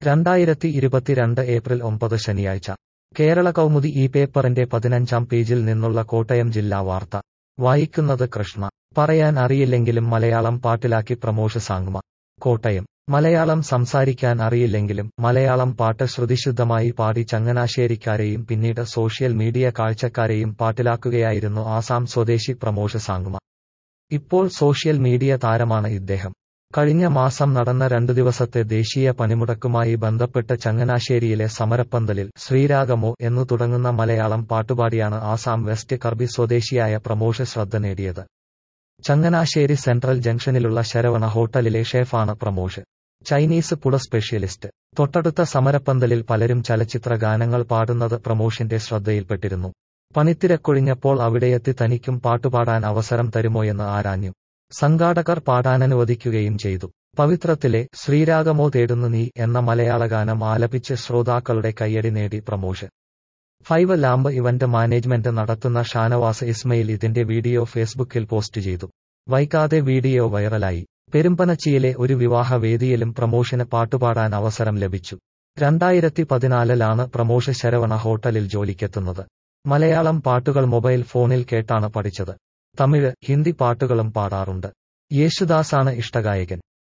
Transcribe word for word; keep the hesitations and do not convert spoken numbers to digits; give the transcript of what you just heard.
രണ്ടായിരത്തി ഇരുപത്തിരണ്ട് ഏപ്രിൽ ഒമ്പത് ശനിയാഴ്ച കേരള കൗമുദി ഈ പേപ്പറിന്റെ പതിനഞ്ചാം പേജിൽ നിന്നുള്ള കോട്ടയം ജില്ലാ വാർത്ത വായിക്കുന്നത് കൃഷ്ണ. പറയാൻ അറിയില്ലെങ്കിലും മലയാളം പാട്ടിലാക്കി പ്രമോഷ് സാങ്മ. കോട്ടയം. മലയാളം സംസാരിക്കാൻ അറിയില്ലെങ്കിലും മലയാളം പാട്ട് ശ്രുതിശുദ്ധമായി പാടി ചങ്ങനാശ്ശേരിക്കാരെയും പിന്നീട് സോഷ്യൽ മീഡിയ കാഴ്ചക്കാരെയും പാട്ടിലാക്കുകയായിരുന്നു ആസാം സ്വദേശി പ്രമോഷ് സാങ്മ. ഇപ്പോൾ സോഷ്യൽ മീഡിയ താരമാണ് ഇദ്ദേഹം. കഴിഞ്ഞ മാസം നടന്ന രണ്ടു ദിവസത്തെ ദേശീയ പണിമുടക്കുമായി ബന്ധപ്പെട്ട് ചങ്ങനാശ്ശേരിയിലെ സമരപ്പന്തലിൽ ശ്രീരാഗമോ എന്നു തുടങ്ങുന്ന മലയാളം പാട്ടുപാടിയാണ് ആസാം വെസ്റ്റ് കർബി സ്വദേശിയായ പ്രമോഷ് ശ്രദ്ധ നേടിയത്. ചങ്ങനാശ്ശേരി സെൻട്രൽ ജംഗ്ഷനിലുള്ള ശരവണ ഹോട്ടലിലെ ഷെഫാണ് പ്രമോഷ്. ചൈനീസ് പുട സ്പെഷ്യലിസ്റ്റ്. തൊട്ടടുത്ത സമരപ്പന്തലിൽ പലരും ചലച്ചിത്ര ഗാനങ്ങൾ പാടുന്നത് പ്രമോഷിന്റെ ശ്രദ്ധയിൽപ്പെട്ടിരുന്നു. പണിത്തിരക്കൊഴിഞ്ഞപ്പോൾ അവിടെയെത്തി തനിക്കും പാട്ടുപാടാൻ അവസരം തരുമോയെന്ന് ആരാഞ്ഞു. സംഘാടകർ പാടാനനുവദിക്കുകയും ചെയ്തു. പവിത്രത്തിലെ ശ്രീരാഗമോ തേടുന്നു നീ എന്ന മലയാള ഗാനം ആലപിച്ച് ശ്രോതാക്കളുടെ കയ്യടി നേടി Pramosh. Five lamp event management നടത്തുന്ന ഷാനവാസ് ഇസ്മയിൽ ഇതിന്റെ വീഡിയോ ഫേസ്ബുക്കിൽ പോസ്റ്റ് ചെയ്തു. വൈകാതെ വീഡിയോ വൈറലായി. പെരുമ്പനച്ചിയിലെ ഒരു വിവാഹ വേദിയിലും പ്രമോഷിന് പാട്ടുപാടാൻ അവസരം ലഭിച്ചു. രണ്ടായിരത്തി പതിനാലിലാണ് പ്രമോഷ് ശരവണ ഹോട്ടലിൽ ജോലിക്കെത്തുന്നത്. മലയാളം പാട്ടുകൾ മൊബൈൽ ഫോണിൽ കേട്ടാണ് പഠിച്ചത്. തമിഴ്, ഹിന്ദി പാട്ടുകളും പാടാറുണ്ട്. യേശുദാസാണ് ഇഷ്ടഗായകൻ.